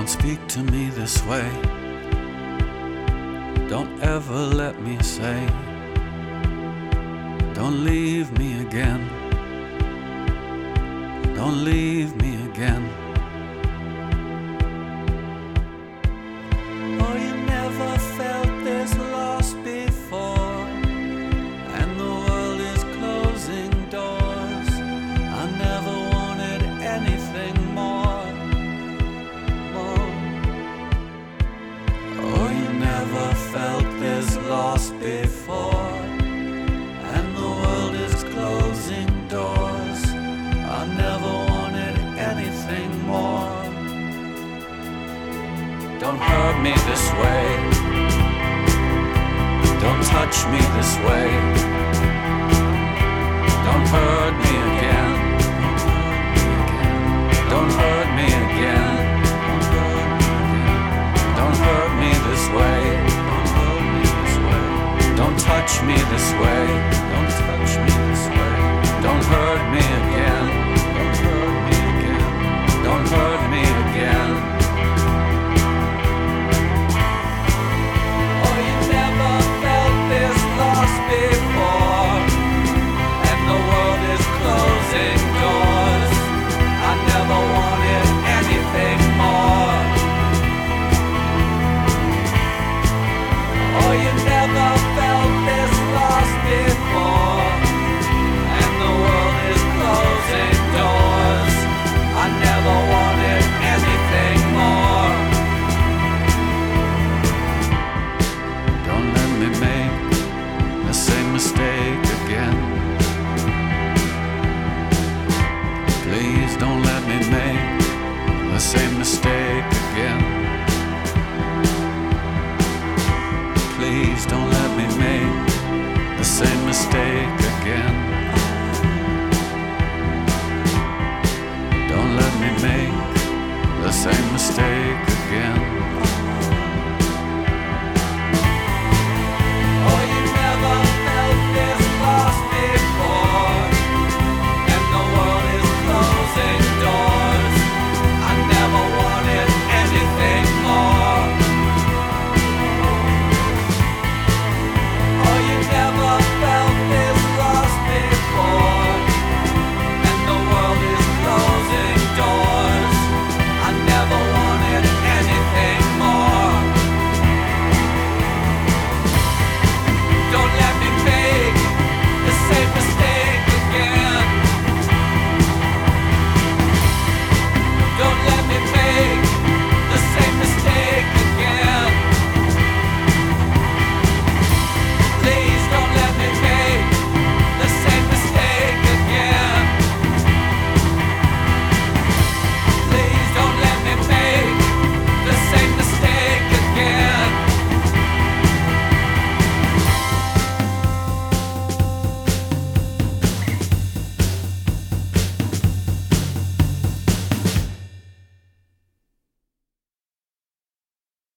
Don't speak to me this way. Don't ever let me say, don't leave me again. Don't leave me again. Oh, you never felt this loss before, and the world is closing doors. I never wanted anything more. Oh, you never felt this loss before, and the world is closing doors. I never wanted anything more. Don't hurt me this way. Don't touch me this way. Don't hurt me again. Don't hurt me again. Don't hurt me this way. Don't touch me this way. Don't touch me this way. Don't hurt me again. Don't hurt me again. Don't hurt me again. Oh, you never felt this loss before, and the world is closing doors. I never wanted anything more. Oh, you never felt this loss before, and the world is closing doors. I never wanted anything more. Don't let me make the same mistake again. Please don't let me make the same mistake again. Please don't let me make the same mistake again. Don't let me make the same mistake again.